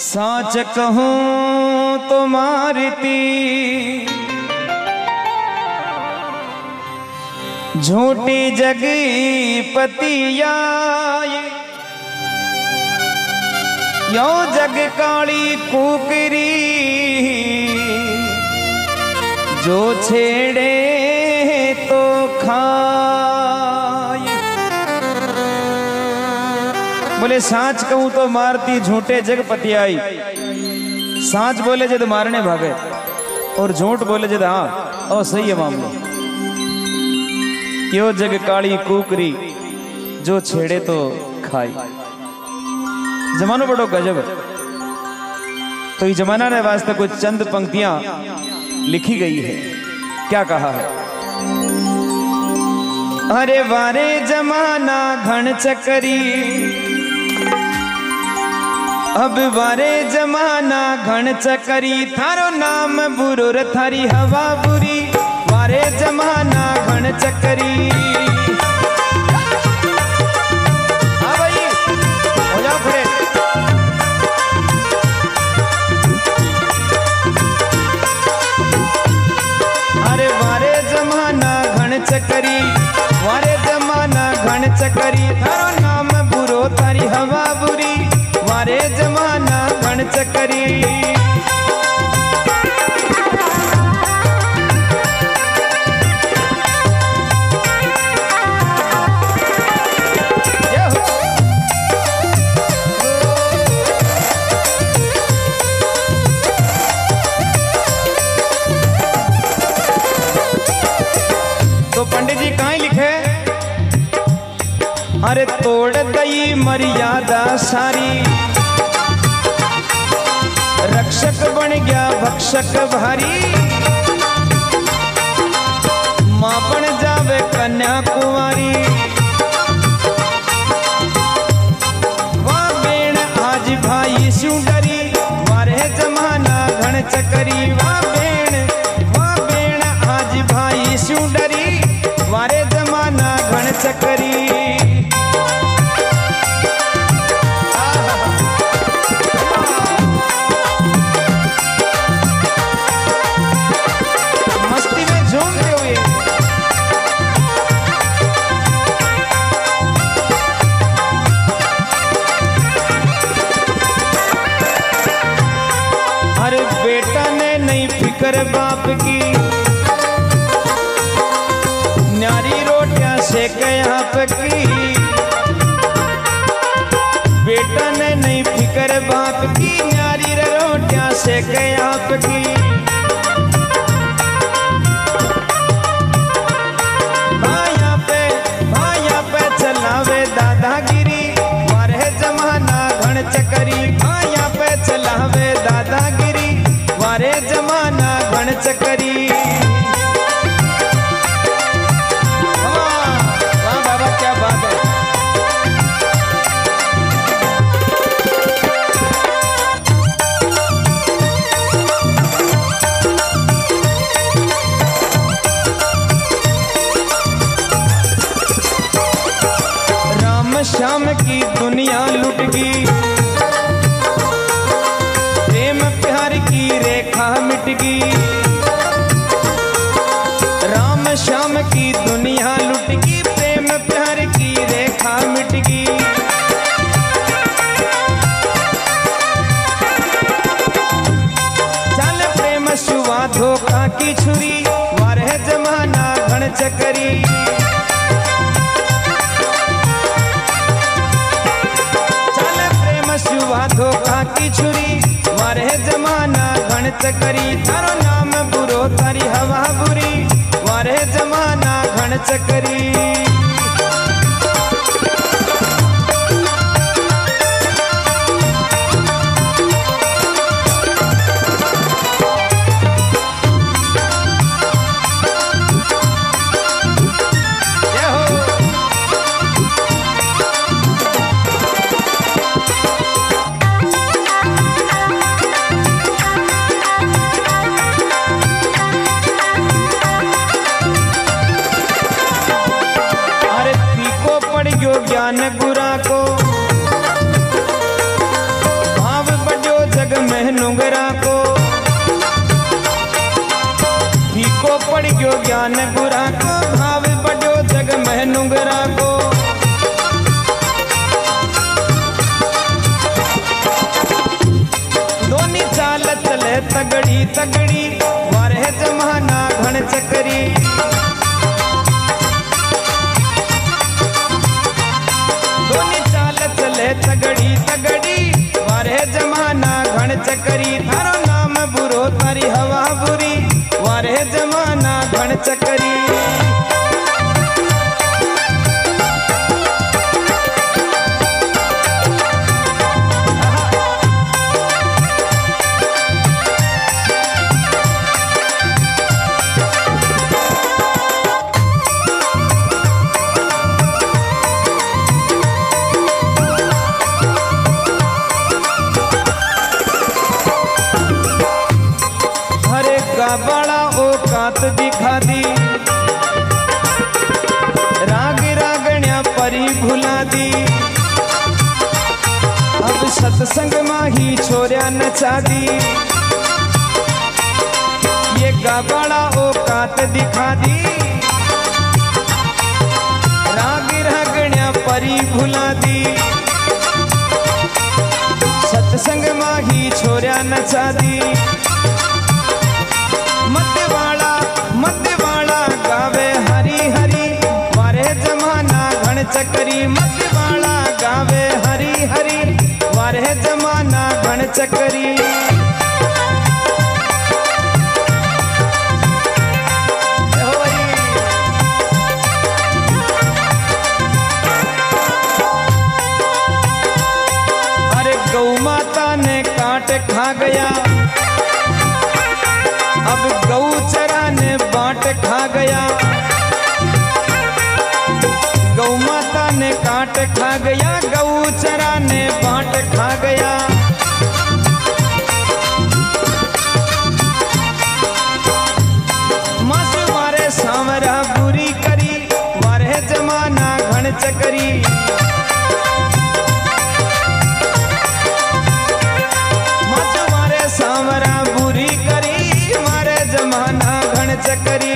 साच कहूं तो मारती झूठी जगी पतिया यो जग काली कुकरी जो छेड़े तो खाए। बोले सांच कहूं तो मारती झूठे जग पतियाई। सांच बोले जद मारने भागे और झूठ बोले जद हाँ और सही है मामला। यो जग काली कुकरी जो छेड़े तो खाई। जमानो बड़ो गजब है। तो ये जमाना ने वास्ते कुछ चंद पंक्तियां लिखी गई है। क्या कहा है? अरे वारे जमाना घन चकरी, अब वारे जमाना घन चकरी, थारो नाम बुरो रे थारी हवा बुरी। वारे जमाना घन चकरी। हाँ भाई हो जाओ खड़े। अरे वारे जमाना घन चकरी, वारे जमाना घन चकरी, थारो नाम बुरो थारी हवा बुरी। वारे जमाना घन चकरी। तो पंडित जी कहाँ लिखे? अरे तोड़ दई मर्यादा सारी, रक्षक बन गया भक्षक भारी। मां बन जावे कन्या कुंवारी। वाह बेण आज भाई स्यू डरी, वारे जमाना घन चकरी। वाह बेण आज भाई स्यू डरी, वारे जमाना घन चकरी। बेटा ने नहीं फिक्र बाप की, न्यारी रोटियां सेके आप की। बेटा ने नहीं फिक्र बाप की, न्यारी रोटियां सेके आप की। भाया पे चलावे दादागिरी, वारे जमाना घन चकरी। भाया पे चलावे दादागिरी, वारे जमाना घन चकरी। वाह बाबा क्या बात है। राम श्याम की दुनिया लुट गई, प्रेम प्यार की रेखा मिट गई। राम श्याम की दुनिया लुट गई, प्रेम प्यार की रेखा मिट गई। चल प्रेम सुवा धोखा की छुरी, वारे जमाना घन चकरी। सुवा धोखा की छुरी, वारे जमाना घन चकरी। थारो नाम बुरो थारी हवा बुरी, वारे जमाना घन चकरी। नुंगरा को, फीको पड़ गयो ज्ञान गुरा को, भाव बढ़ो जग में नुंगरा को। दोनी चाल चले तगड़ी तगड़ी, वारे जमाना घण चकरी। दोनी चाल चले तगड़ी तगड़ी, वारे जमाना घण चकरी। थारो नाम बुरो तारी हवा बुरी, वारे जमाना घण चकरी। बड़ा औकात दिखा दी, राग रागण्या परी भुला दी। अब सत्संग माही छोरिया नचा दी, ये बड़ा औकात दिखा दी, राग रागण्या परी भुला दी। सत्संग माही छोरिया नचा दी। मतवाला गावे हरी हरी, वारे जमाना घण चकरी। मतवाला गावे हरी हरी, वारे जमाना घण चकरी। अरे गौ माता ने काट खा गया, अब गौ चरा ने बांट खा गया। गौ माता ने काट खा गया, गौ चरा ने बांट खा गया। मास मारे सांवरा बुरी करी, वारे जमाना घण चकरी। मास मारे सांवरा बुरी करी, जमाना घण चकरी।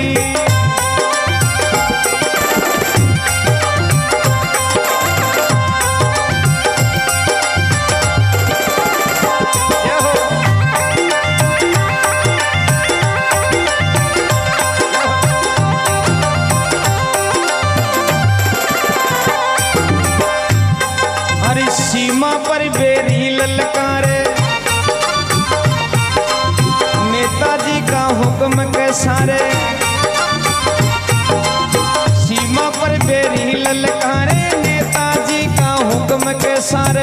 हरी सीमा पर बेरी ललकारे, नेताजी का हुक्म के सारे। सीमा पर बेरी ललकारे, नेताजी का हुक्म के सारे।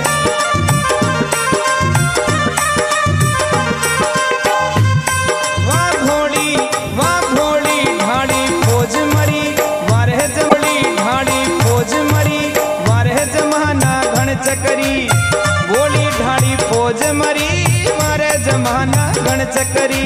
वाह घोड़ी ढाड़ी फौज मरी, वारे जमड़ी ढाड़ी फौज मरी। वारे जमाना घण चकरी, बोली ढाड़ी फौज मरी। वारे जमाना घण चकरी।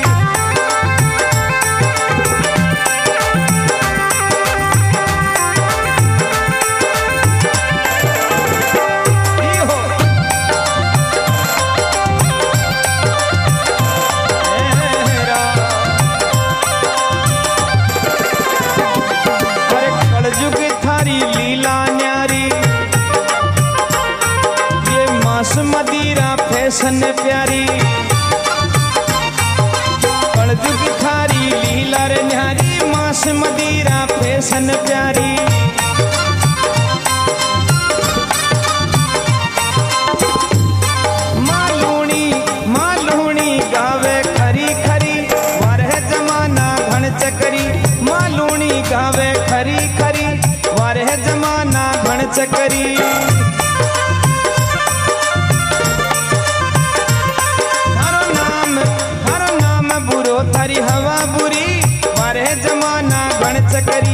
कलयुग थारी लीला न्यारी, ये मांस मदिरा फैशन प्यारी। कलयुग थारी लीला रे न्यारी, मांस मदिरा फैशन प्यारी। मालूणी गावे खरी खरी, वारे जमाना घण चकरी। मालूणी गावे खरी खरी, वारे जमाना घण चकरी। थारो नाम बुरो तारी हवा बुरी, वारे जमाना घण चकरी।